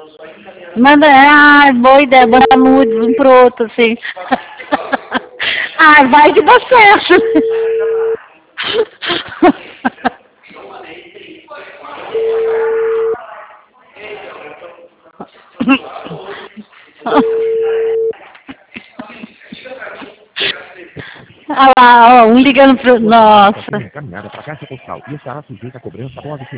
Manda, boa ideia, manda nude um pro outro, assim. Vai que dá certo. Olha lá, ó, um ligando pro... Nossa. Encaminhada para a caixa postal e estará sujeita a cobrança após o